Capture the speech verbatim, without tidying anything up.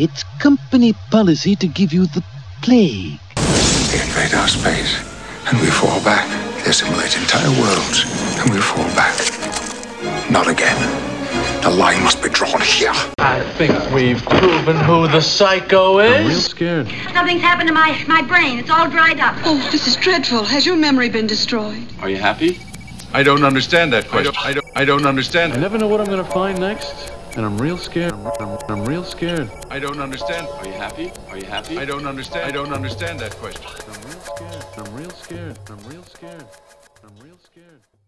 It's company policy to give you the plague. They invade our space, and we fall back. They assimilate entire worlds, and we fall back. Not again. The line must be drawn here. I think we've proven who the psycho is. I'm real scared. Something's happened to my, my brain. It's all dried up. Oh, this is dreadful. Has your memory been destroyed? Are you happy? I don't understand that question. I don't, I don't, I don't understand. I never know what I'm gonna find next, and I'm real scared. I'm, I'm, I'm real scared. I don't understand. Are you happy? Are you happy? I don't understand. I don't understand that question. I'm real scared. I'm real scared. I'm real scared. I'm real scared.